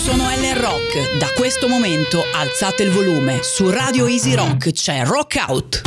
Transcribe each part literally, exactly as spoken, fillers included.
Sono Ellen Rock. Da questo momento alzate il volume. Su Radio Easy Rock c'è Rock Out.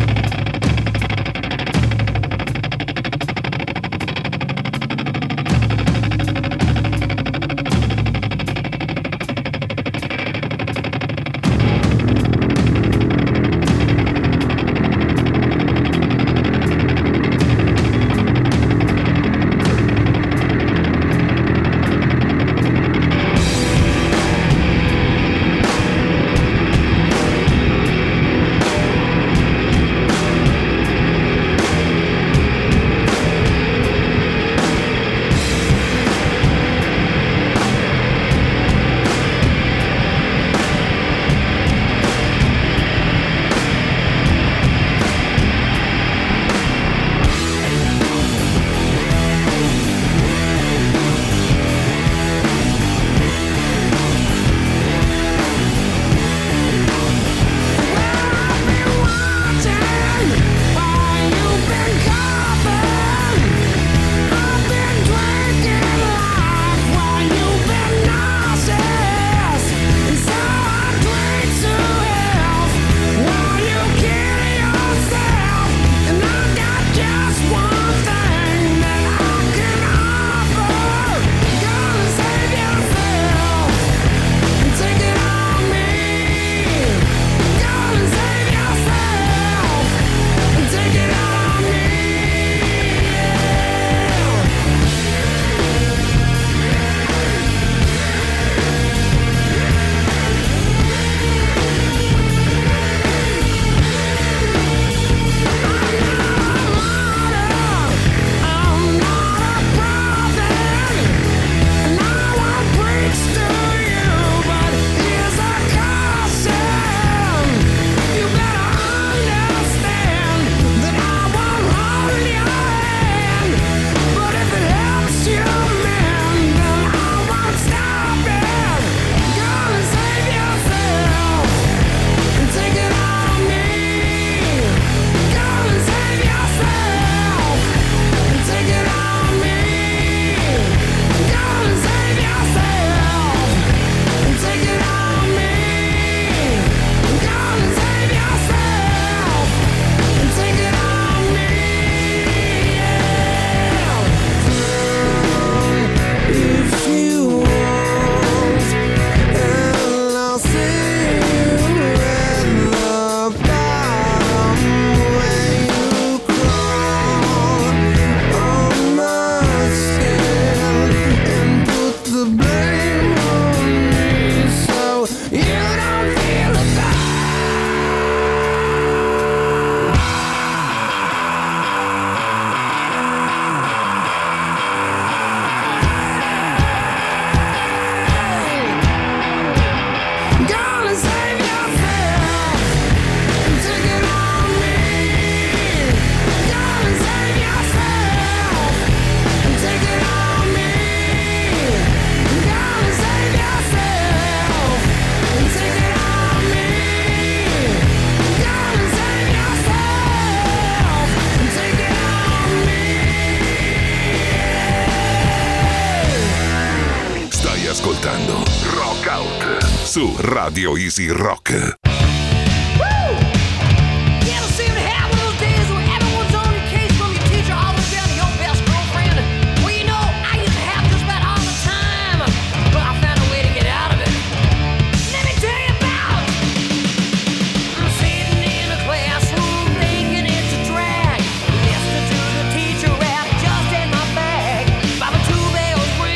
Su Radio Easy Rock.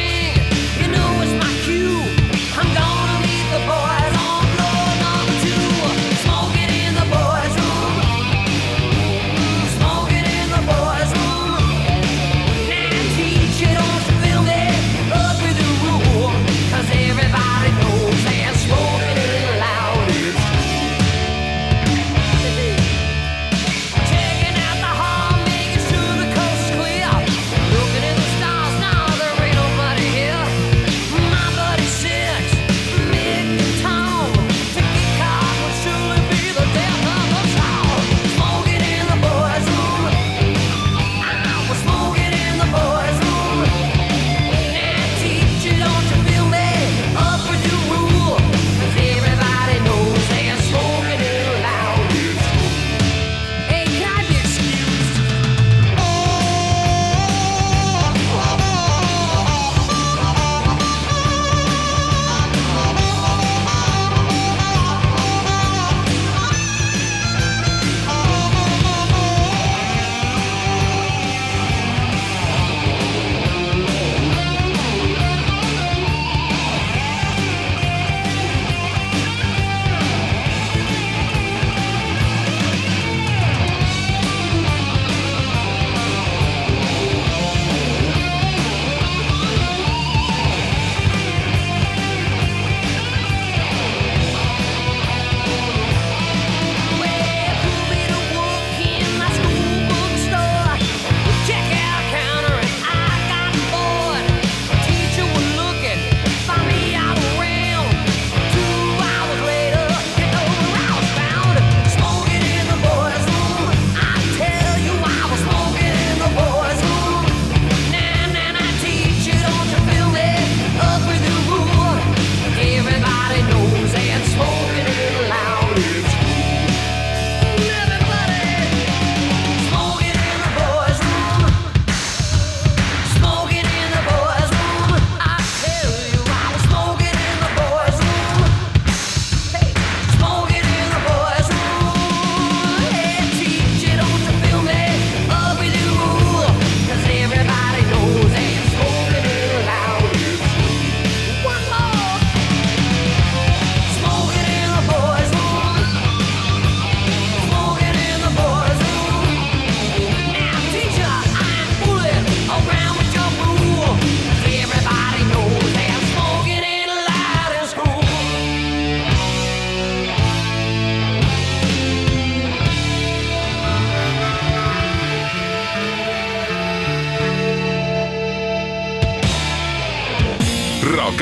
I'm gonna leave the boys on floor number two.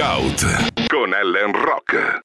Out con Ellen Rock.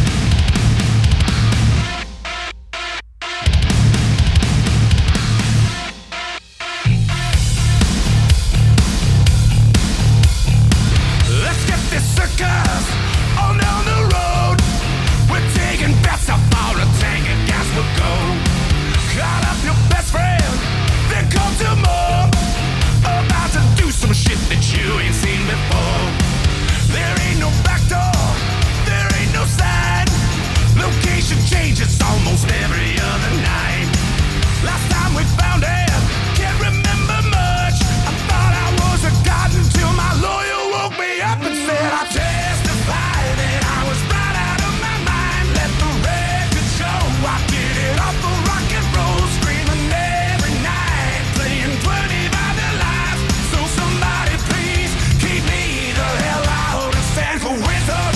Let's get this circus on down the road. We're taking bets up on a tank and gas will go. Call up your best friend, then come to more. About to do some shit that you ain't seen before. There ain't no back door, there ain't no sign. Location changes almost every other night. Last time we found it, can't remember much. I thought I was a god until my lawyer woke me up and said I testify that I was right out of my mind. Let the record show I did it off the rock and roll, screaming every night, playing twenty by the lives. So somebody please keep me the hell out of San Quentin.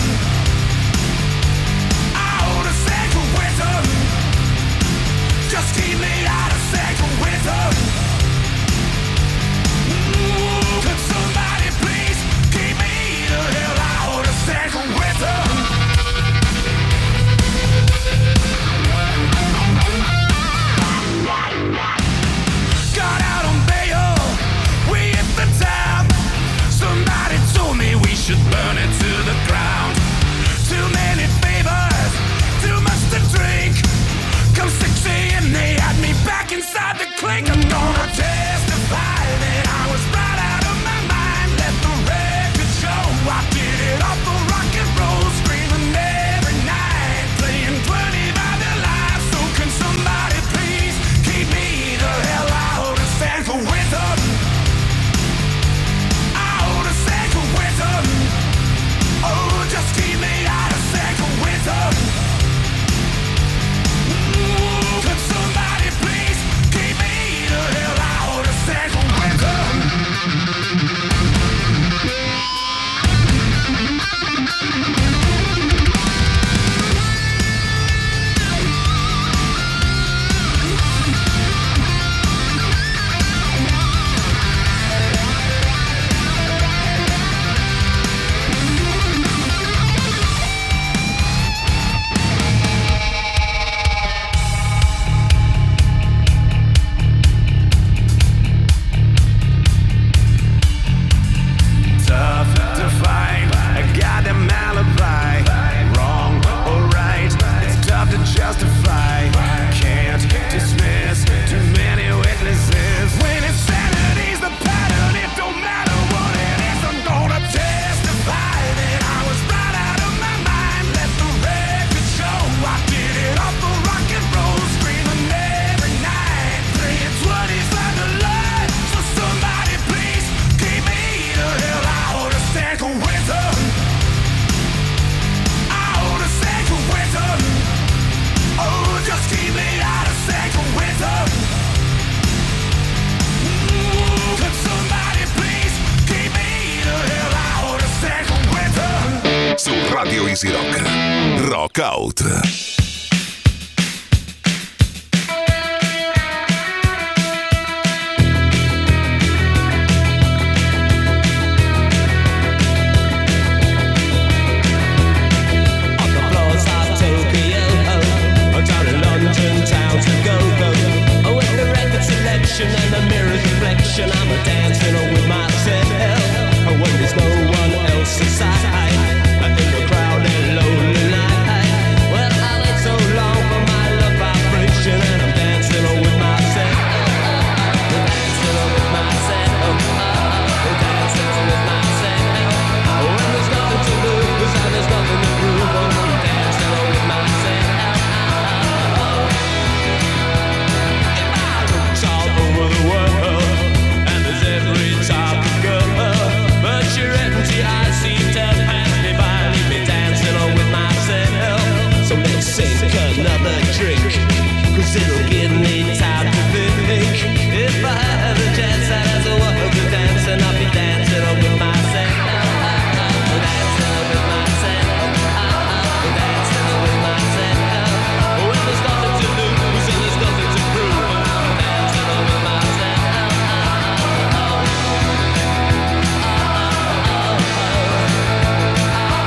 Out of San Quentin. Just keep me out of San Quentin. Ooh, could somebody please keep me the hell out of San Quentin? Got out on bail, we hit the town. Somebody told me we should burn it to the ground. Too many favors, too much to drink. Come six a.m. they had me back inside the clink. I'm gonna testify that I was right out of my mind. Let the record show I did it off the rock and roll, screaming every night, playing twenty by the lives. So can somebody please keep me the hell out of San Quentin? Out of San Quentin. Oh, just keep me out of San Quentin. Ooh, could somebody please keep me the hell out of San Quentin? Tough to find a goddamn alibi. Wrong or right, it's tough to justify. Can't dismiss too many witnesses. When insanity's the pattern, it don't matter what it is. I'm gonna testify that I was right out of my mind. Let the record show I did it off the rock and roll, screaming every night, playing twenties by the light. So somebody please keep me the hell out of San Quentin. Out of San Quentin. Oh, just keep me out of San Quentin. Ooh, could somebody please keep me the hell out of San Quentin? Su Radio Easy Rock. Rock Out. On the floors of Tokyo, down in London town to go go. Oh, with the record selection and the mirror's reflection, I'm a dancing with myself. Oh, when there's no one else inside, in the crowded lonely night. Well, I wait so long for my love vibration, and I'm dancing with myself. Dancing with myself. Dancing with myself. When there's nothing to lose and there's nothing to prove, I'm dancing with myself. If I looked all over the world, and there's every type of girl, but your empty eyes seem to pass me by, leave me dancing with myself. So let's sink another drink, 'cause it'll give me time to think. If I had a chance as a world to dance, and I'll be dancing with myself. Dancing with myself. Dancing with myself. When there's nothing to lose and there's nothing to prove, I'm dancing with myself. Oh, oh, oh, oh.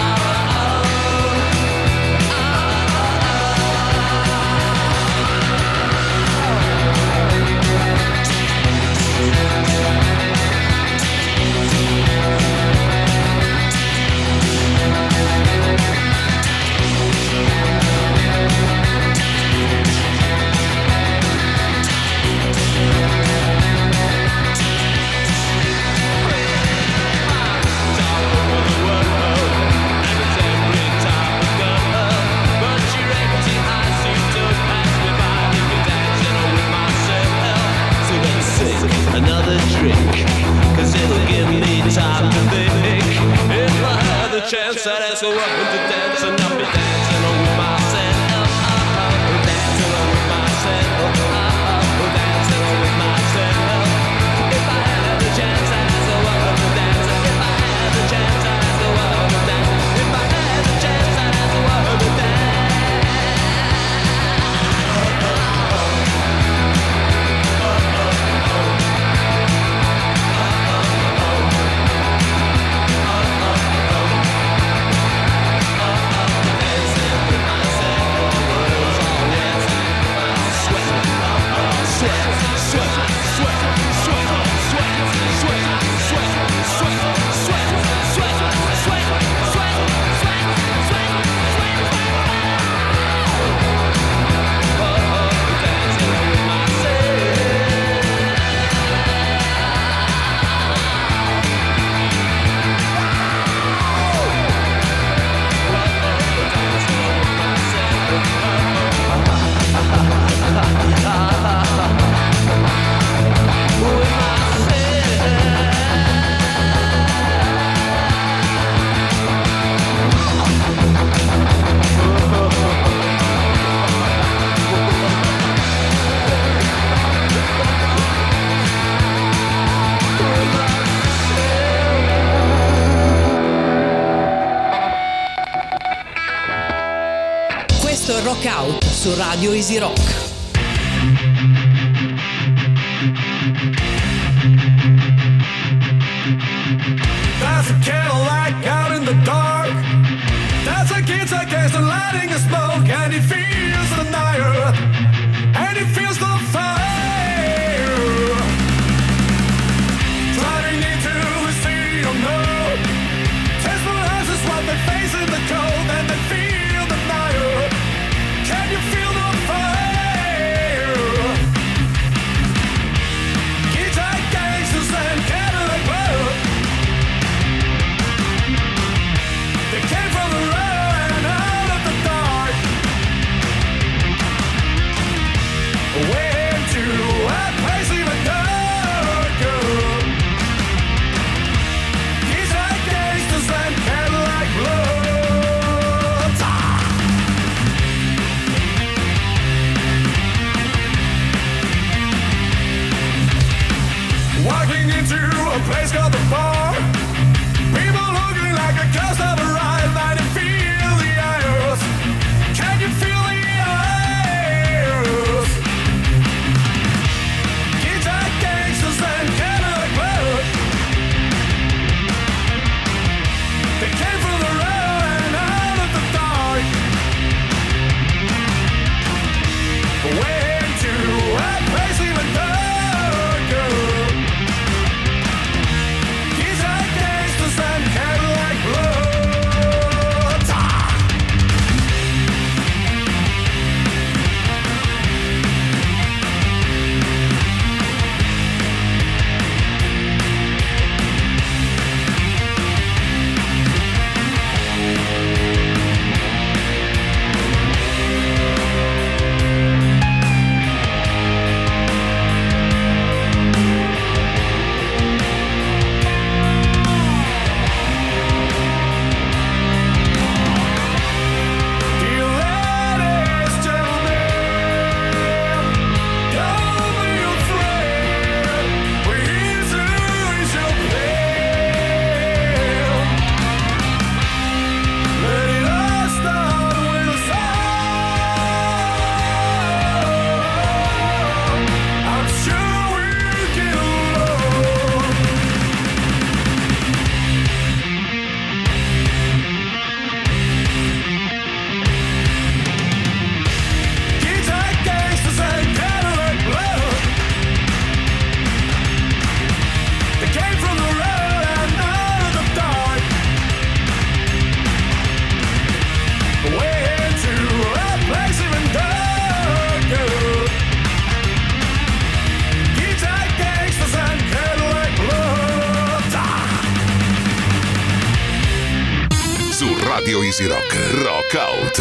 dancing, I'll be dancing with myself. Dancing with myself. Dancing with myself. If I had the chance, I'd ask the world to dance. If I had the chance, I'd ask the world to dance. If I had the chance, I'd ask the world to dance. Rock Out su Radio Easy Rock. There's a Cadillac out in the dark. There's a kid against the lighting of smoke, and he feels the night, and he feels the fire. Driving into the city of no. Tesla houses what they face in the cold, and they feel the night. Can you feel the fire? Guitar gangsters and Cadillac road. They came from the road and out of the dark. Went to a place even darker. Guitar gangsters and Cadillac road. Walking into a place called the bar. People looking like a ghost of a ride. And you feel the airs. Can you feel the airs? Guitar gangsters and Cadillac road. They came from the road and out of the dark. Went to a place even darker. Guitar gangsters and Cadillac blood. Dear ladies, gentlemen, don't be afraid. We're here to ease your pain. Let it all start with a song. I'm sure we'll get along. Guitar gangsters and Cadillac blood. They came from the road and out of the dark. Went to a place even darker. Guitar gangsters and Cadillac blood. Su Radio Easy Rock, Rock Out.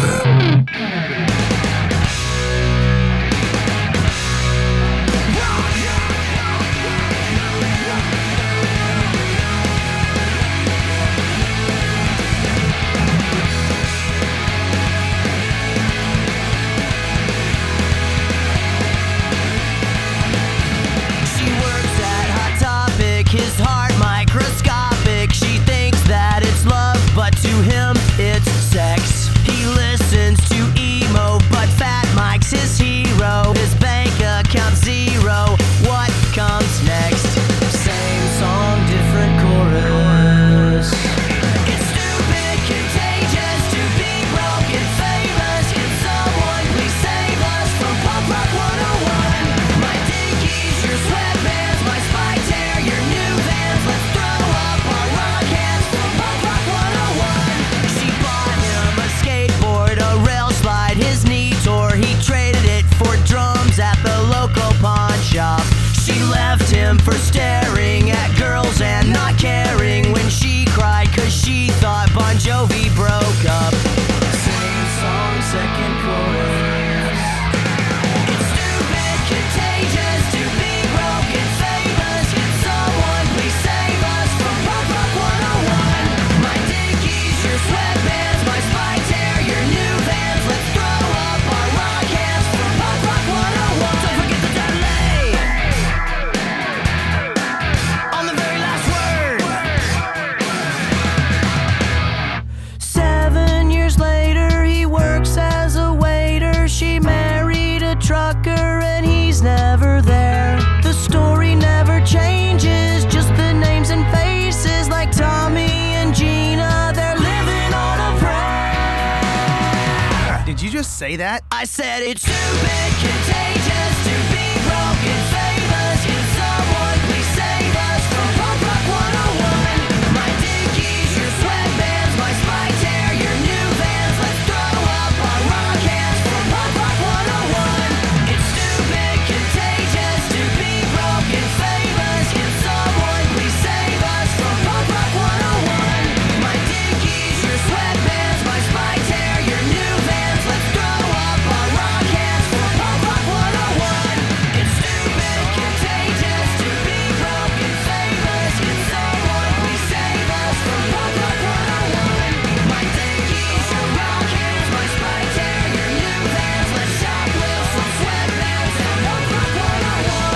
just say that? I said it's stupid, contagious to be broken, famous. Can someone please save us from punk rock one oh one? My dickies, your sweatbands, my spiked hair, your new vans. Let's throw up our rock hands from punk rock one oh one. It's stupid, contagious to be broken, famous. Can someone please save us from punk rock one oh one? My dickies, your sweatbands, my spiked hair, your new vans. Let's throw up our rock hands from punk rock one oh one. It's stupid, contagious to be broken, famous. Can someone please save us from punk rock one oh one? My dickies, your rock hands, my spiked hair, your new vans. Let's shop with some sweatbands and punk rock one oh one.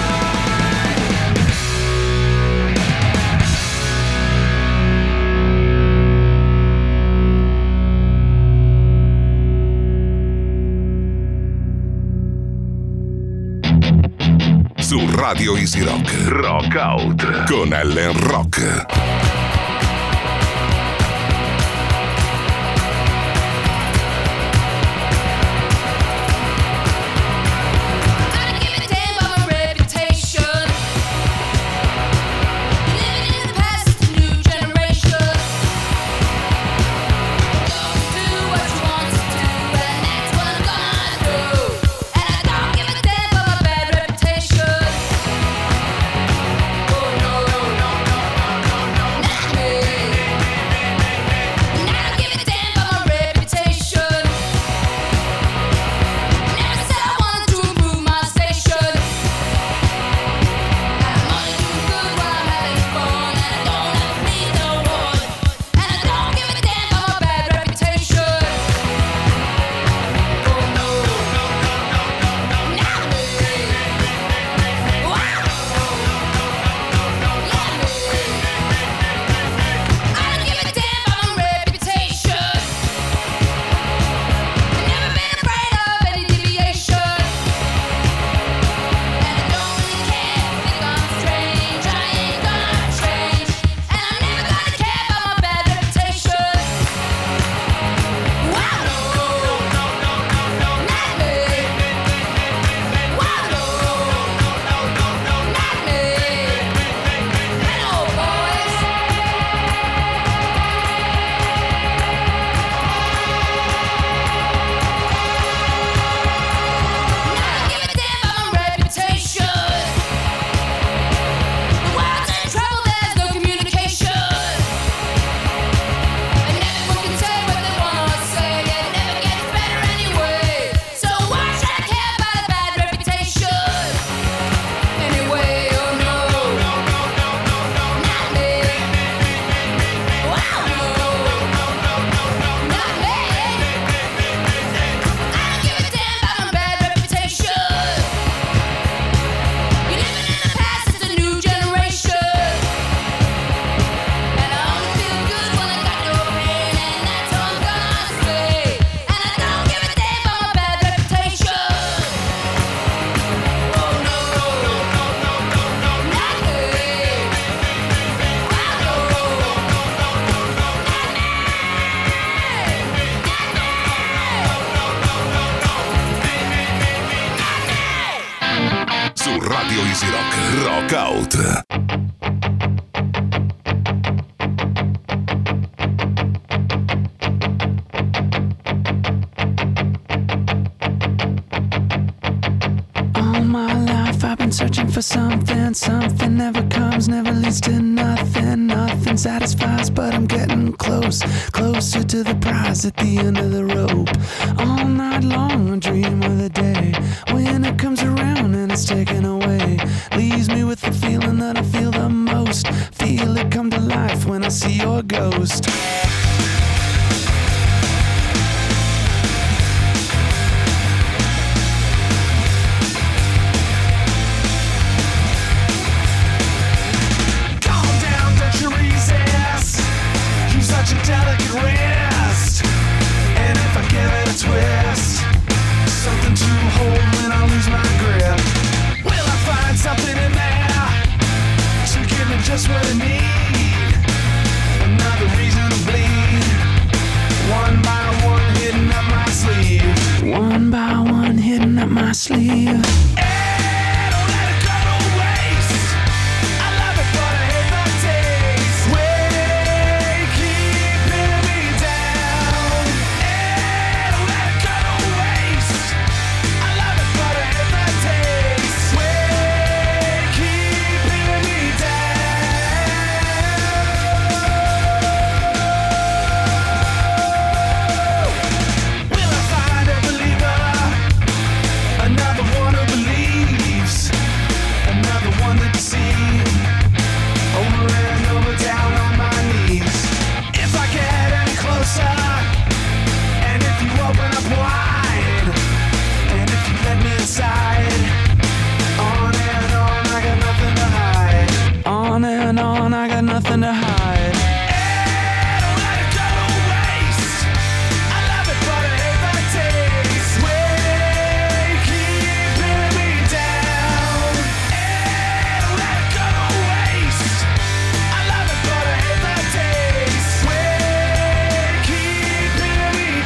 Su Radio Easy Rock, Rock Out con Ellen Rock. I don't give a damn about my reputation. Living in the past, it's a new generation. Don't do what you want to do, and that's what I'm gonna do. And I don't give a damn about my bad reputation. Oh no, no, no, no, no, no, no, not me. And I don't give a damn about my reputation. Never said I wanted to improve my station. I'm only doing good while I'm having fun, and I don't have to please no one. And I don't give a damn about my bad reputation. Oh no, no, no, no, no, no, not me. Wow, no, no, no, no, no, not me. I don't give a damn about my reputation. I've never been afraid of any deviation. And I don't really care if you think I'm strange. I ain't gonna change. And I'm never gonna care about my bad reputation. Wow, no, no, no, no, no, not me. Wow, no, no, no, no, no, not me. Hello, boys. I don't give a damn about my reputation. The world's in trouble, there's no communication. And everyone can say what they wanna say, it never gets better anyway. So why should I care about a bad reputation? Anyway, oh no, no, no, no, no, no, not me. Wow, no, no, no, no, no, no, not me. I don't give a damn about my bad reputation. You're living in the past, it's a new generation. And I only feel good when I got no pain, and that's all I'm gonna say. And I don't give a damn about my bad reputation. Oh no, no, no, no, no, no, no, not me. Wow, no, no, no, no, no, no, not me. Su Radio Easy Rock, Rock Out. All my life I've been searching for something. Something never comes, never leads to nothing. Nothing satisfies, but I'm getting close. Closer to the prize at the end of the rope. All night long I dream of the day when it comes around and it's taken away. Leaves me with the feeling that I feel the most. Feel it come to life when I see your ghost. Calm down, don't you resist. You're such a delicate wrist. And if I give it a twist, something to hold when my sleeve. Nothing to hide. Don't let it go to waste. I love it, but I hate the taste. Way keeping me down. Don't let it go to waste. I love it, but I hate the taste. Way keeping me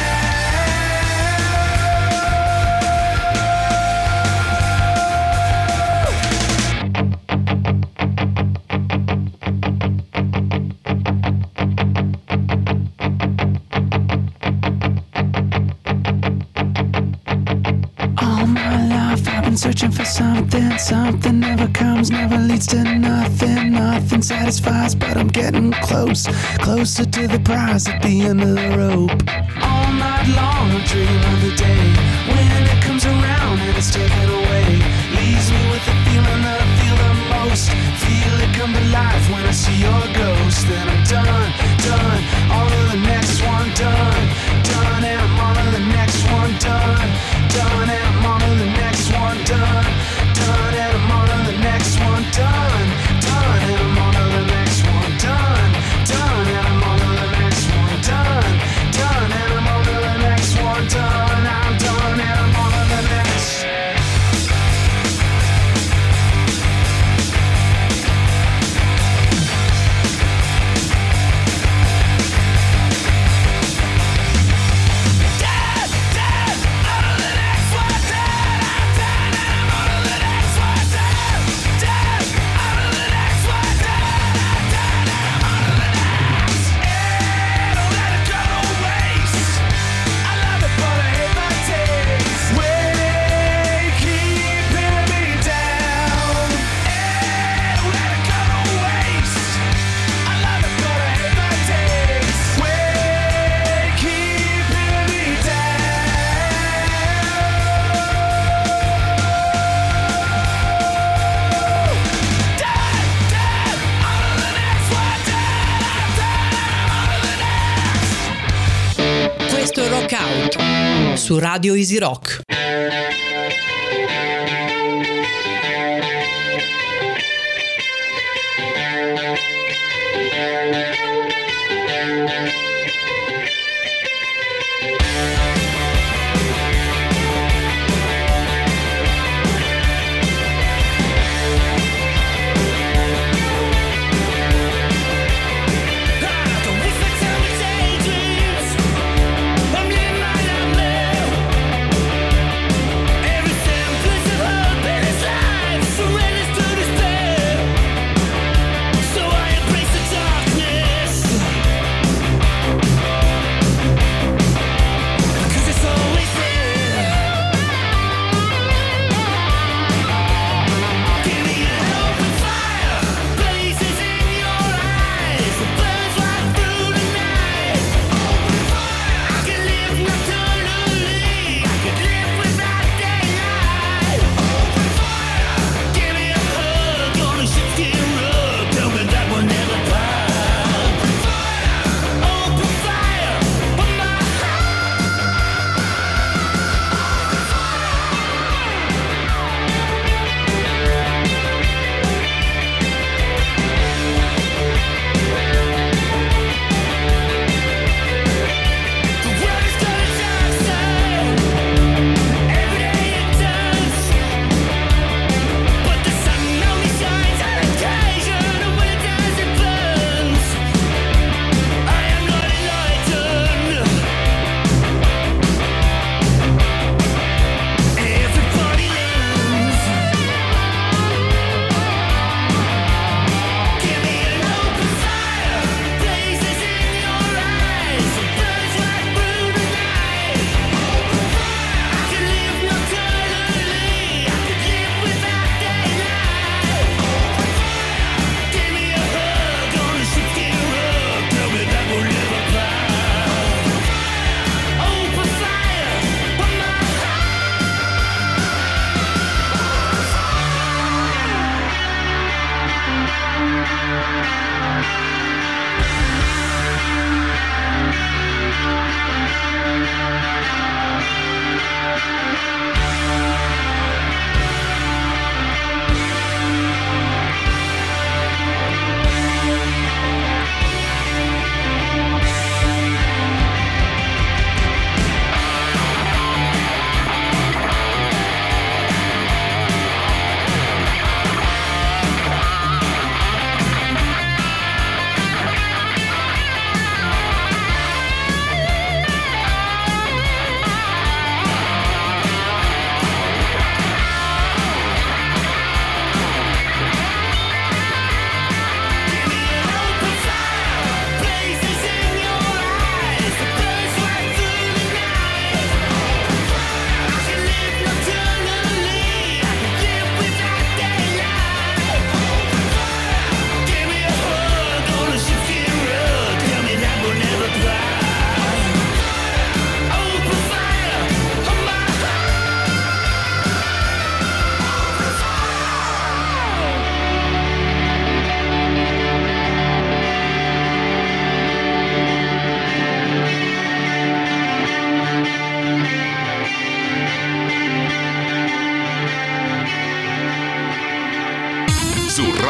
searching for something, something never comes, never leads to nothing, nothing satisfies, but I'm getting close, closer to the prize at the end of the rope. All night long I dream of the day when it comes around and it's taken away, leaves me with the feeling that I feel the most, feel it come to life when I see your ghost. Then I'm done, done, on to the next one, done, done, and I'm on to the next one, done, done, and I'm on to the next one, done, done, and I'm on to the next one, done, done, and I'm on to the next one, done, done, and I'm on to the next one, done, done, and I'm on to the next one, done, I'm done, and I'm on to the next. Su Radio Easy Rock. I'm living my life now.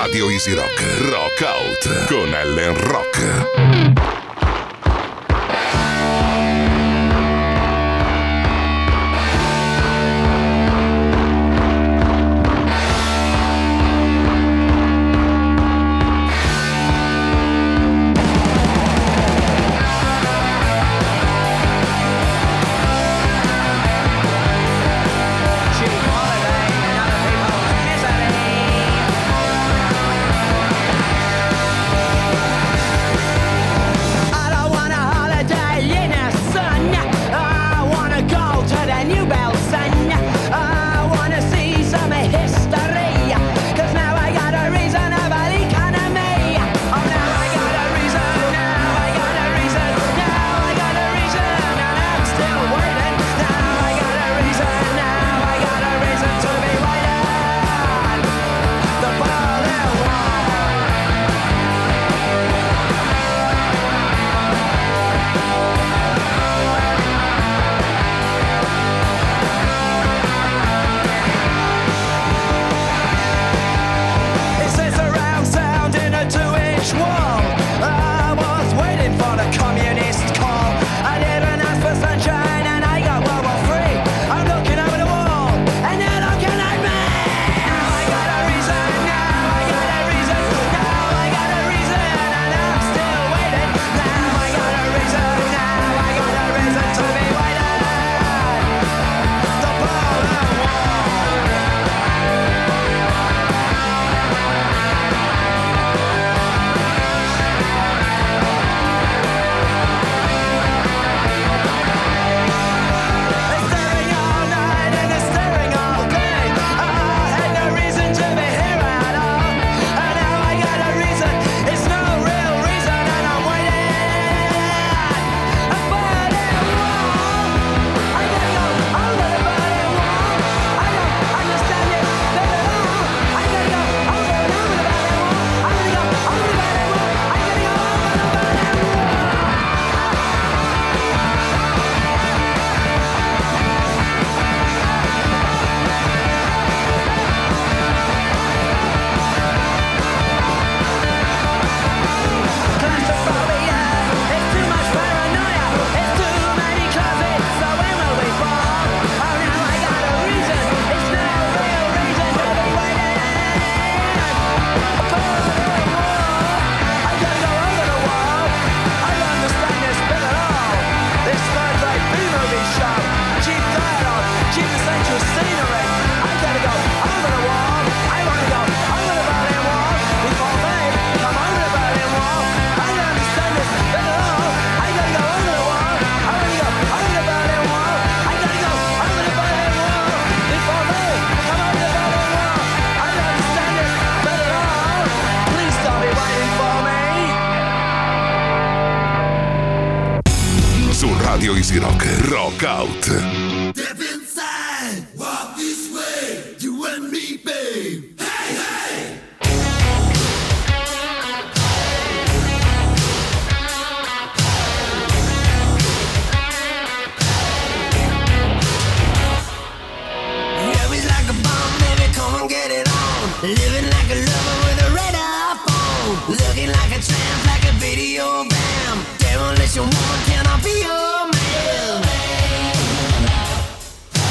Radio Easy Rock, Rock Out con Ellen Rock. Radio Easy Rock, Rock Out. Step inside, walk this way, you and me, babe. Hey, hey! Love is like a bomb, baby, come and get it on. Living like a lover with a radar phone. Looking like a tramp, like a video bam. Demolition woman, can I be your man?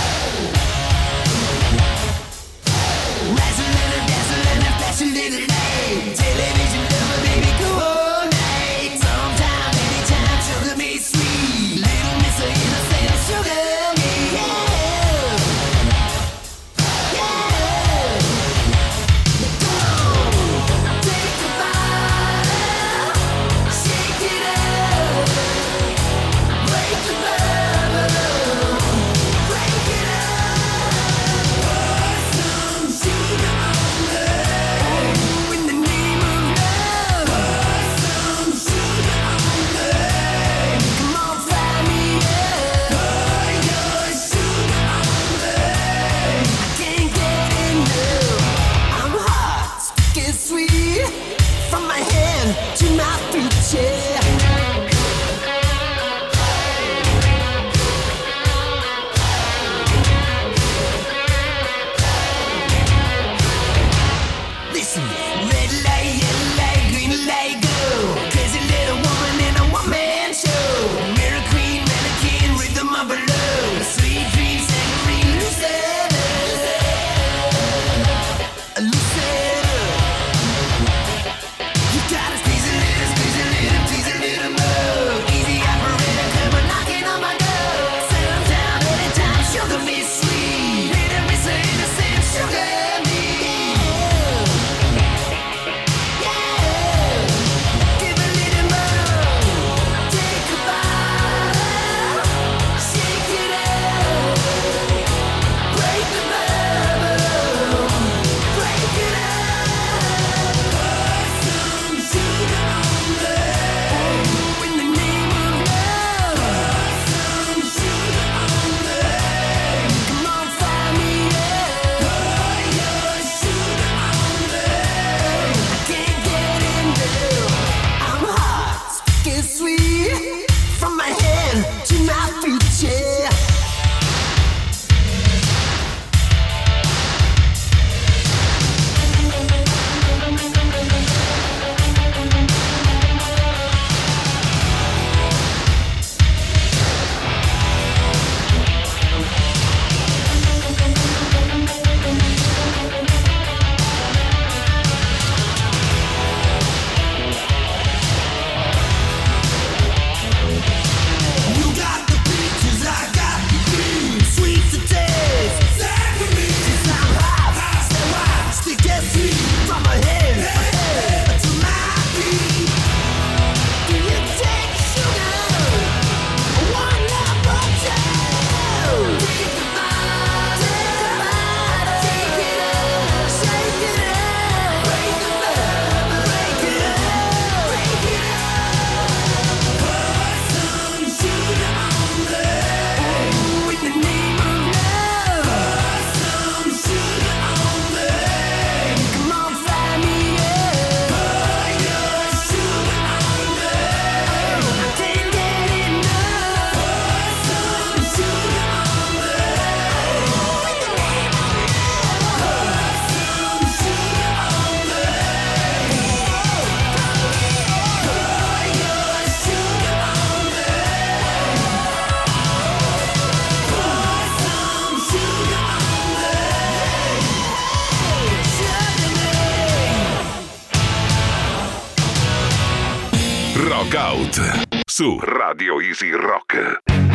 Rock Out su Radio Easy Rock.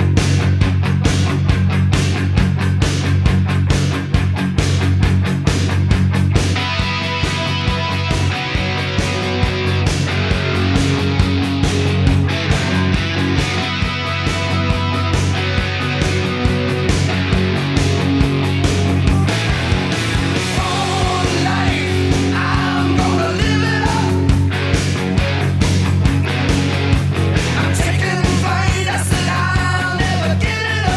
Taking flight, I said I'll never give it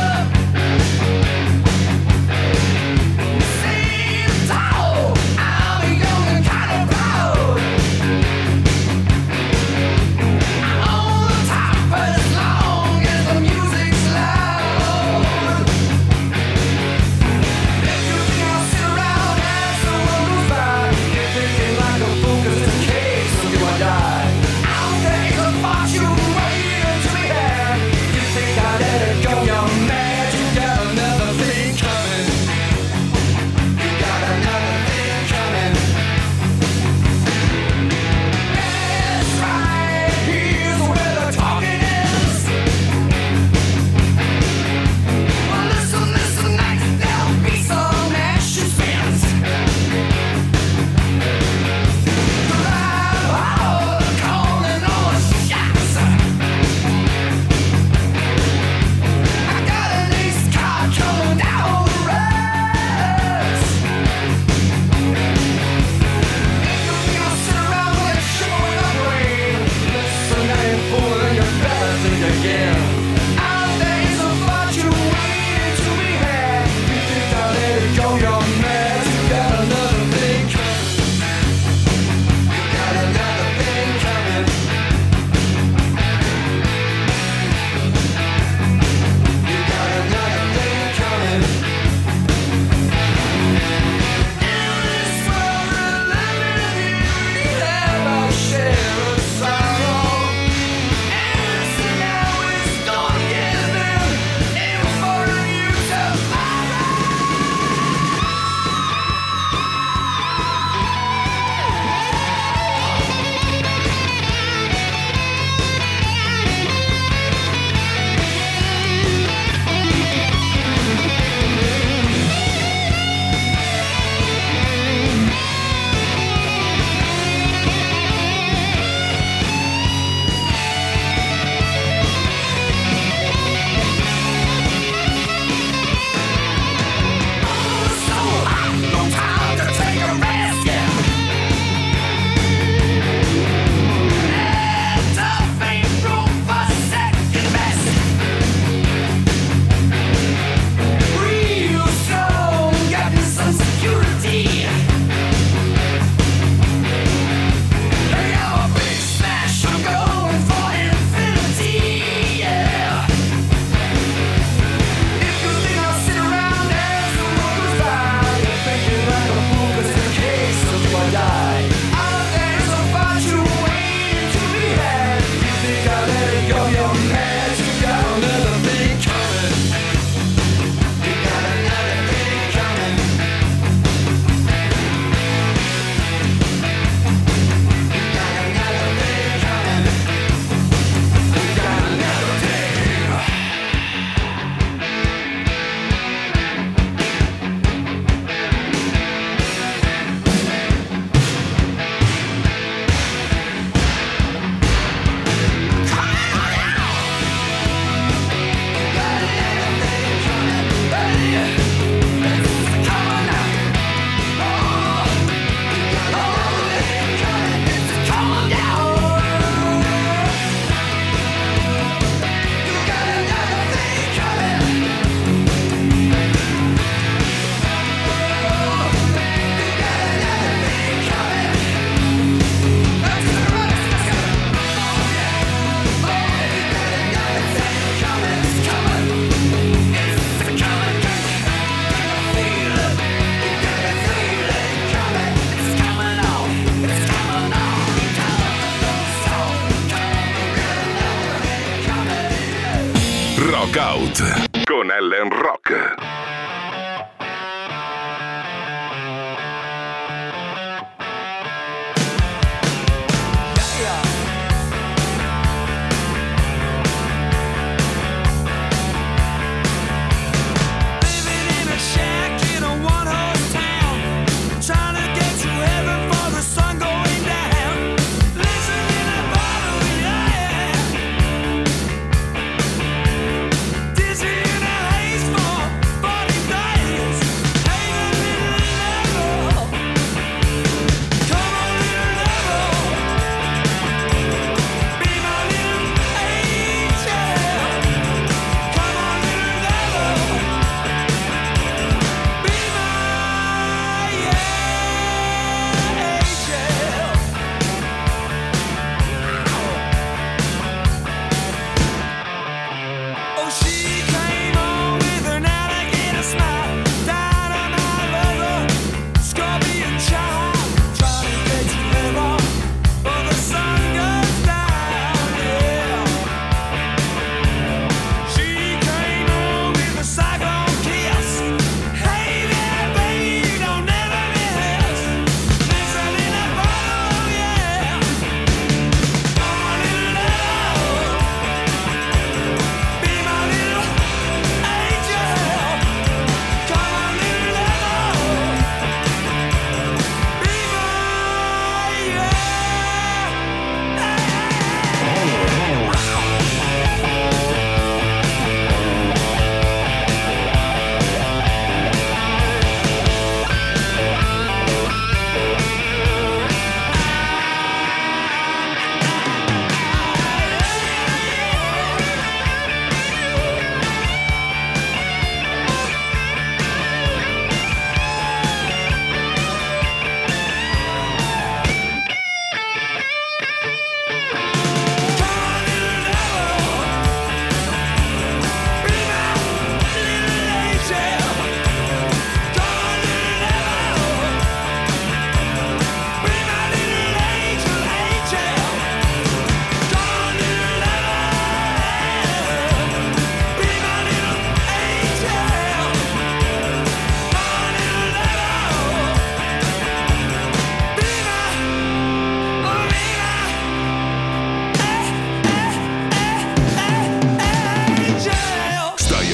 Rock Out con Ellen Rock.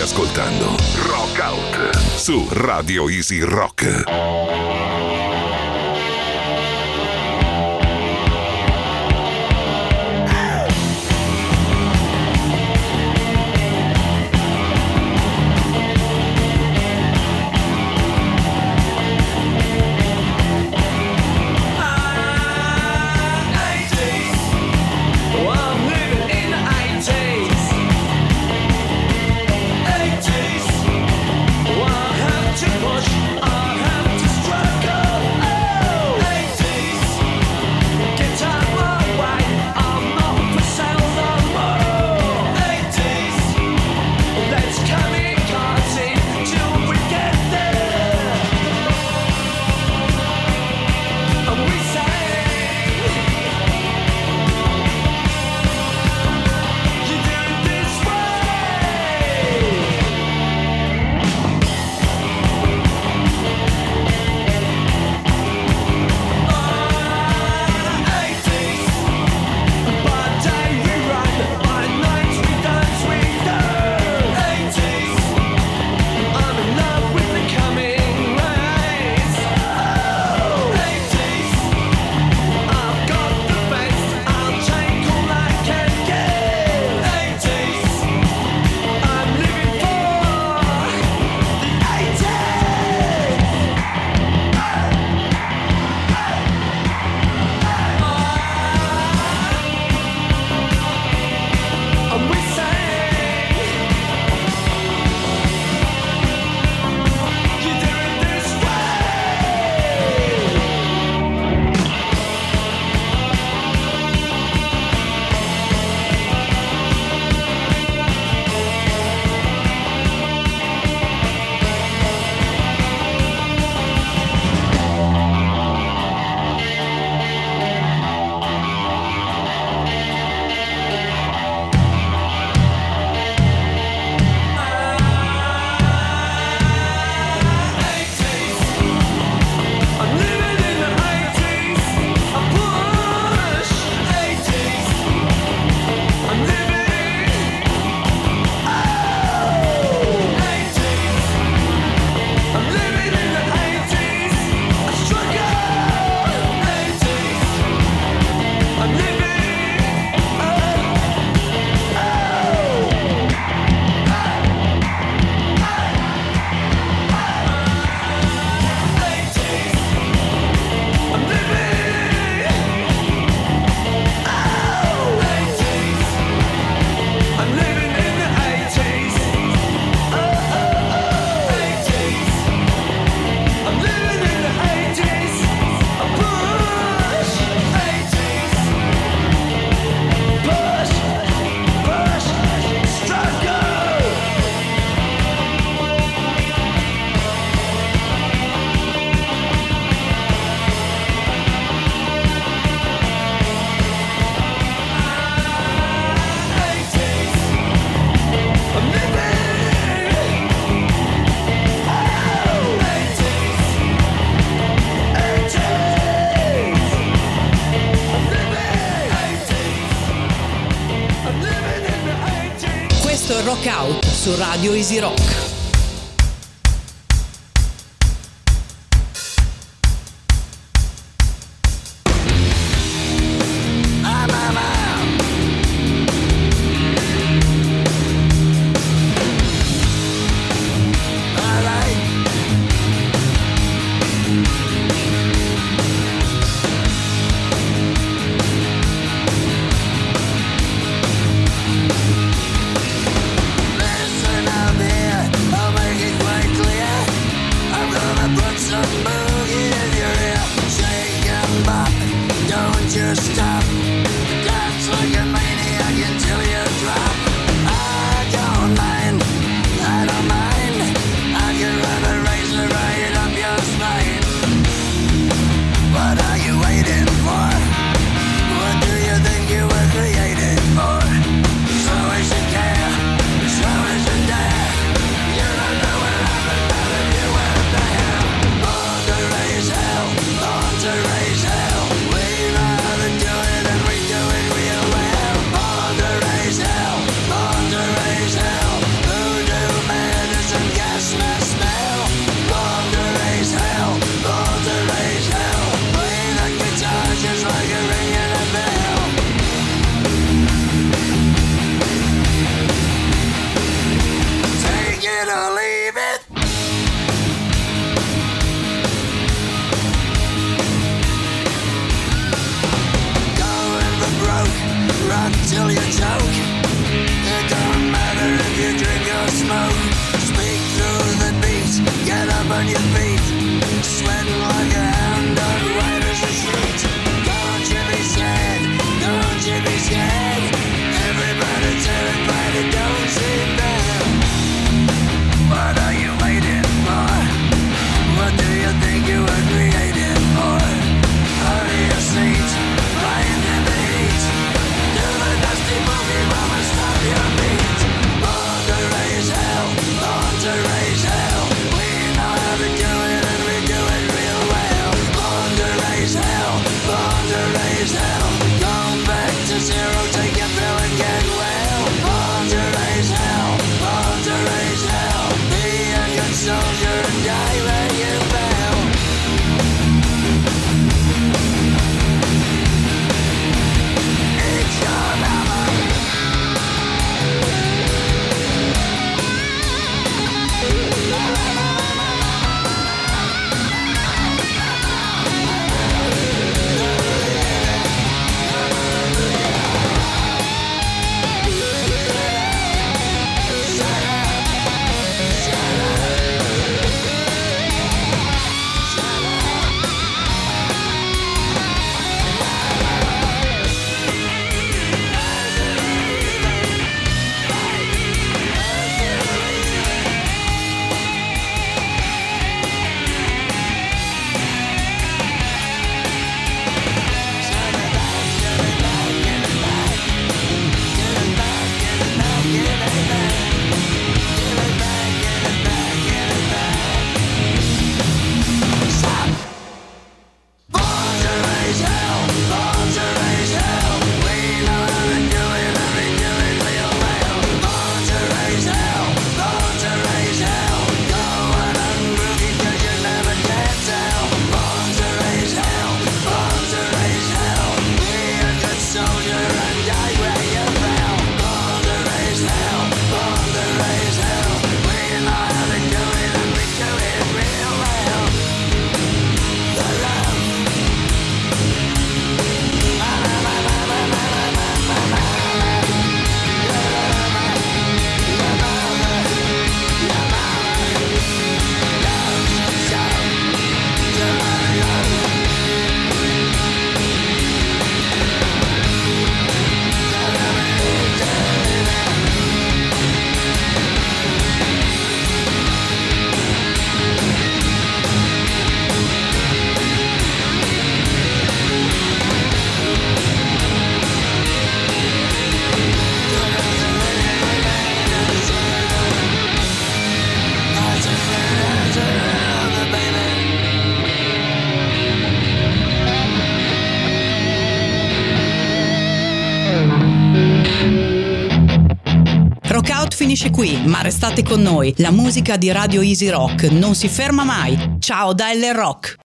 ascoltando Rock Out su Radio Easy Rock. Rock Out su Radio Easy Rock. Listen out there. gonna leave it. Going for broke, run till you choke. It don't matter if you drink or smoke. Speak through the beat, get up on your feet. Sweating like a hound dog, white as a sheet. Don't you be sad, don't you be scared. Everybody terrified and don't sit down. What are you waiting for? What do you think you were created for? Hurry your seat, flying in the heat. Do the dusty boogie mama, stop your beat. Born to raise hell, born to raise hell. We know how to do it and we do it real well. Born to raise hell, born to raise hell. Going back to zero, take your pill and get well. Born to raise hell, born to raise hell. Be a good soldier and die where you fell. It's your mama. Finisce qui, ma restate con noi. La musica di Radio Easy Rock non si ferma mai. Ciao da L Rock.